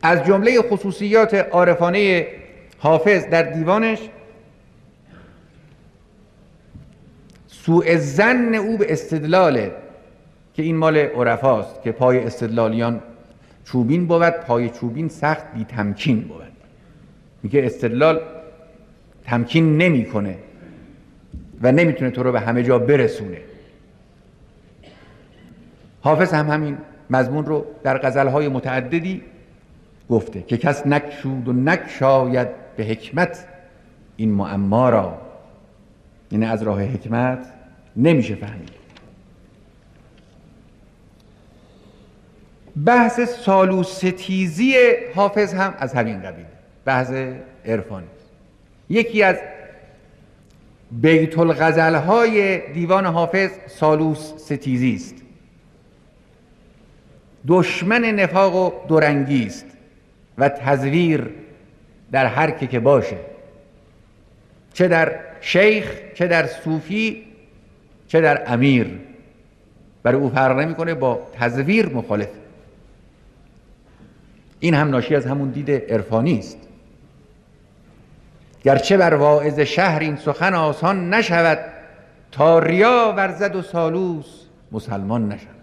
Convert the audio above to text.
از جمله خصوصیات عارفانه حافظ در دیوانش سوء ظن او به استدلاله که این مال عرفاست که پای استدلالیان چوبین بود، پای چوبین سخت بی تمکین بود. میگه استدلال تمکین نمیکنه و نمیتونه تو رو به همه جا برسونه. حافظ هم همین مضمون رو در غزلهای متعددی گفته که کس نکشود و نکشاید به حکمت این معما را، یعنی از راه حکمت نمیشه فهمید. بحث سالوستیزی حافظ هم از همین قبیل، بحث عرفانی. یکی از بیت الغزل‌های دیوان حافظ سالوستیزی است. دشمن نفاق و دورنگی است و تزویر در هر که باشه، چه در شیخ، چه در صوفی، چه در امیر. برای او فرق نمی‌کنه، با تزویر مخالف. این هم ناشی از همون دید عرفانی است. گرچه بر واعظ شهر این سخن آسان نشود، تا ریا ورزد و سالوس مسلمان نشود.